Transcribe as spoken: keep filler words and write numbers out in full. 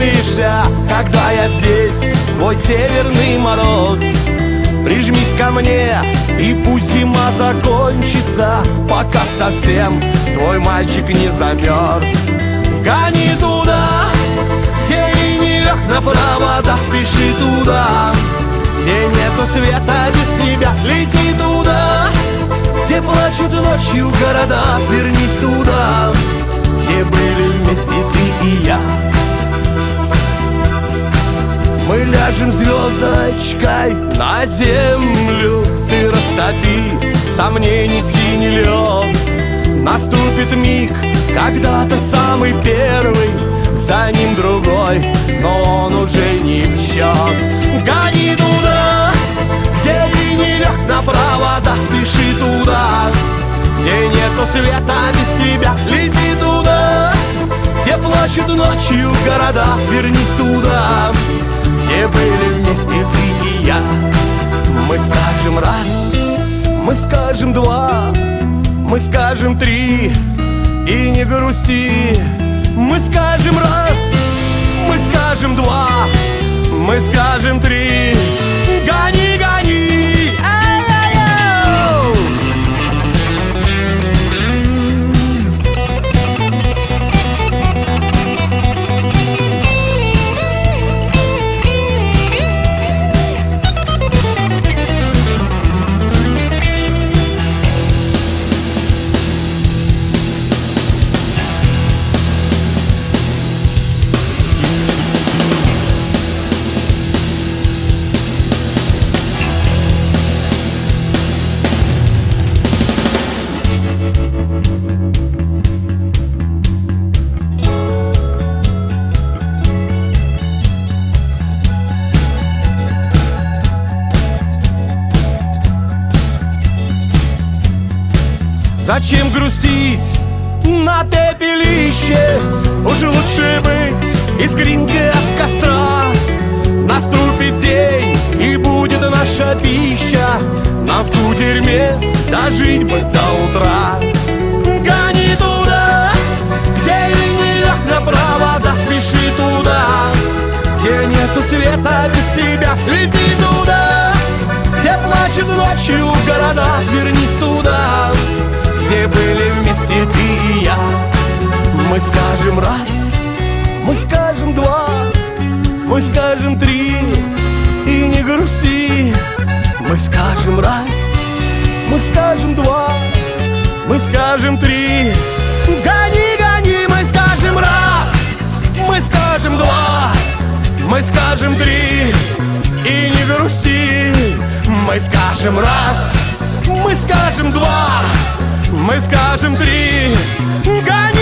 понадобишься, когда я здесь, твой северный мороз. Прижмись ко мне, и пусть зима закончится, пока совсем твой мальчик не замерз. Гони туда, где и не лег на проводах, спеши туда, где нету света без тебя. Лети туда, где плачут ночью города, вернись туда, где были вместе ты и я. Мы ляжем звездочкой на землю, ты растопи сомнений синий лед. Наступит миг, когда ты самый первый, за ним другой, но он уже не в счет. Гони туда, где и не лег на проводах, спеши туда, где нету света без тебя. Лети туда, где плачут ночью города, вернись туда, где были вместе ты и я. Мы скажем раз, мы скажем два, мы скажем три, и не грусти. Мы скажем раз, мы скажем два, мы скажем три. Гони, гони, ай-яй-яу! Зачем грустить на пепелище? Уж лучше быть искринкой от костра. Наступит день, и будет наша пища, нам в кутерьме дожить бы до утра. Гони туда, где и не лег на проводах, спеши туда, где нету света без тебя. Лети туда, где плачут ночью города, вернись туда, где были вместе ты и я. Мы скажем раз, мы скажем два, мы скажем три, и не грусти. Мы скажем раз, мы скажем два, мы скажем три. Гони, гони, мы скажем раз, мы скажем два, мы скажем три, и не грусти. Мы скажем раз, мы скажем два, мы скажем три. Гони,